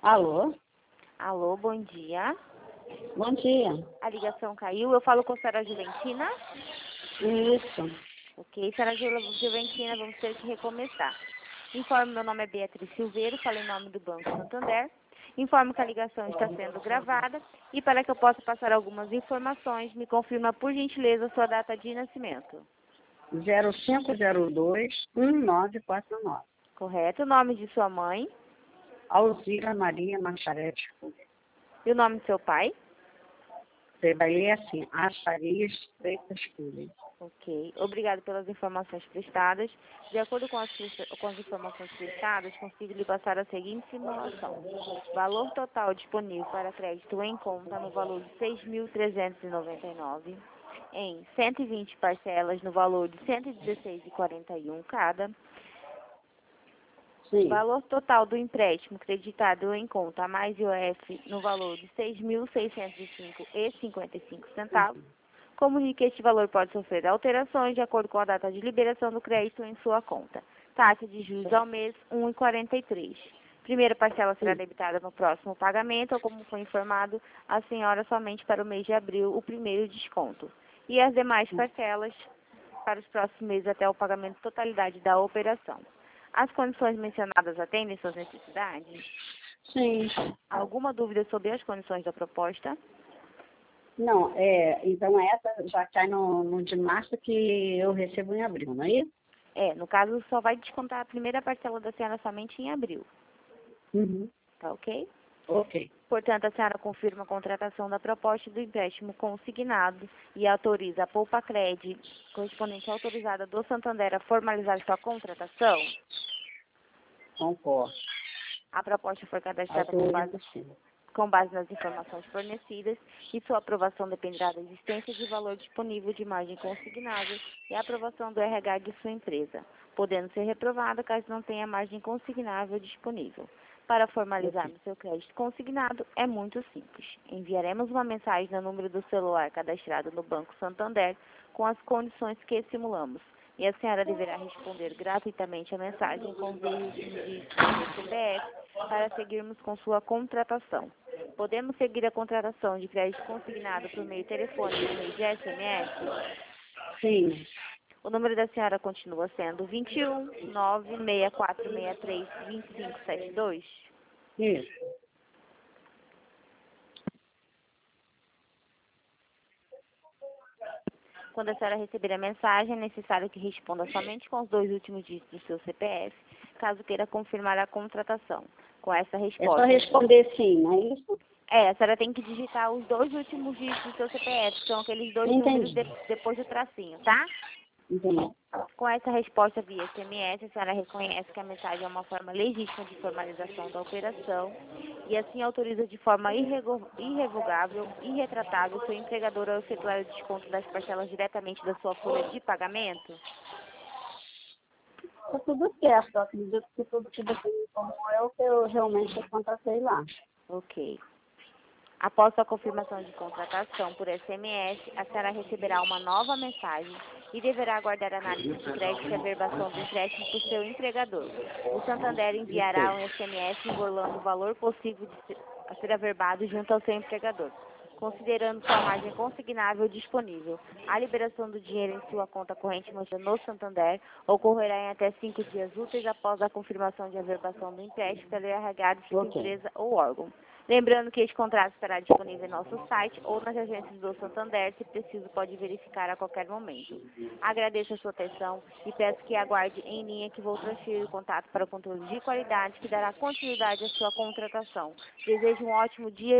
Alô? Alô, bom dia. Bom dia. A ligação caiu. Eu falo com a senhora Juventina. Isso. Ok, senhora Juventina, vamos ter que recomeçar. Informo, meu nome é Beatriz Silveiro, falo em nome do Banco Santander. Informo que a ligação está sendo gravada e para que eu possa passar algumas informações, me confirma por gentileza sua data de nascimento. 0502-1949. Correto? O nome de sua mãe Alzira Maria Macharete. e o nome de seu pai. Você vai ler assim, Acharias Freitas Cunha. Ok. Obrigado pelas informações prestadas. De acordo com as informações prestadas, consigo lhe passar a seguinte simulação. Valor total disponível para crédito em conta no valor de R$ 6.399, em 120 parcelas no valor de R$ 116,41 cada. Sim. Valor total do empréstimo creditado em conta mais IOF no valor de R$ 6.605,55. Comunique que este valor pode sofrer alterações de acordo com a data de liberação do crédito em sua conta. Taxa de juros ao mês, 1,43. Primeira parcela será debitada no próximo pagamento, ou como foi informado a senhora, somente para o mês de abril, o primeiro desconto. E as demais parcelas para os próximos meses até o pagamento de totalidade da operação. As condições mencionadas atendem suas necessidades? Sim. Alguma dúvida sobre as condições da proposta? Não, então essa já cai no de março que eu recebo em abril, não é isso? No caso, só vai descontar a primeira parcela da senhora somente em abril. Uhum. Tá ok? Ok. Portanto, a senhora confirma a contratação da proposta do empréstimo consignado e autoriza a Poupa-Cred, correspondente autorizada do Santander, a formalizar sua contratação? Concordo. A proposta foi cadastrada Autorizo, sim. com base nas informações fornecidas e sua aprovação dependerá da existência de valor disponível de margem consignável e a aprovação do RH de sua empresa, podendo ser reprovada caso não tenha margem consignável disponível. Para formalizarmos seu crédito consignado, é muito simples. Enviaremos uma mensagem no número do celular cadastrado no Banco Santander com as condições que simulamos. E a senhora deverá responder gratuitamente a mensagem com os dois últimos dígitos do CPF para seguirmos com sua contratação. Podemos seguir a contratação de crédito consignado por meio telefônico e meio de SMS? Sim. O número da senhora continua sendo 21 96463 2572? Isso. Quando a senhora receber a mensagem, é necessário que responda somente com os dois últimos dígitos do seu CPF, caso queira confirmar a contratação. Com essa É resposta... só responder sim, não é isso? A senhora tem que digitar os dois últimos dígitos do seu CPF, que são aqueles dois números Entendi. depois do tracinho, tá? Entendi. Com essa resposta via SMS, a senhora reconhece que a mensagem é uma forma legítima de formalização da operação e assim autoriza de forma irrevogável e irretratável seu empregador a efetuar o desconto das parcelas diretamente da sua folha de pagamento? Está tudo certo. Eu acredito que tudo que você me informou é o que eu realmente contratei lá. Ok. Após a confirmação de contratação por SMS, a senhora receberá uma nova mensagem e deverá aguardar a análise de crédito e averbação do empréstimo por seu empregador. O Santander enviará um SMS informando o valor possível a ser averbado junto ao seu empregador, considerando sua margem consignável disponível. A liberação do dinheiro em sua conta corrente manchada no Santander ocorrerá em até 5 dias úteis após a confirmação de averbação do empréstimo pelo RH de sua empresa ou órgão. Lembrando que este contrato estará disponível em nosso site ou nas agências do Santander, se preciso pode verificar a qualquer momento. Agradeço a sua atenção e peço que aguarde em linha que vou transferir o contato para o controle de qualidade que dará continuidade à sua contratação. Desejo um ótimo dia.